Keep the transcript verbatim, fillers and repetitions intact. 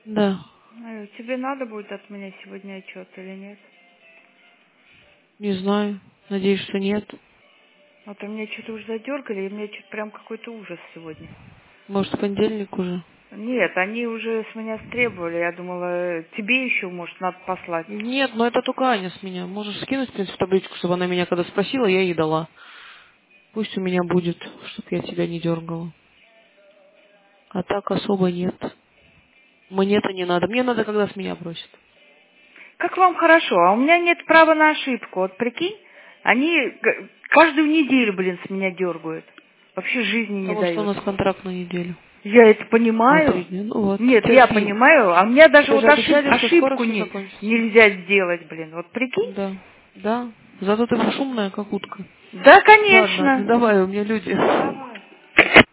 Да. Ай, тебе надо будет от меня сегодня отчет или нет? Не знаю. Надеюсь, что нет. А то меня что-то уже задергали, и мне что-то прям какой-то ужас сегодня. Может, в понедельник уже? Нет, они уже с меня стребовали. Я думала, тебе еще, может, надо послать. Нет, но это только Аня с меня. Можешь скинуть, в принципе, табличку, чтобы она меня когда спросила, я ей дала. Пусть у меня будет, чтобы я тебя не дергала. А так особо нет. Мне-то не надо. Мне надо, когда с меня просят. Как вам хорошо, а у меня нет права на ошибку. Вот прикинь, они г- каждую неделю, блин, с меня дергают. Вообще жизни не Потому что у дают. нас контракт на неделю. Я это На три понимаю. дня. Ну вот, Нет, я терпи. понимаю, а мне даже Тебе вот же ошиб- обещали, что скоро ошибку все не, закончится. нельзя сделать, блин. Вот прикинь? Да. Да. Зато ты шумная, как утка. Да, Ладно, конечно. давай, у меня люди. Давай.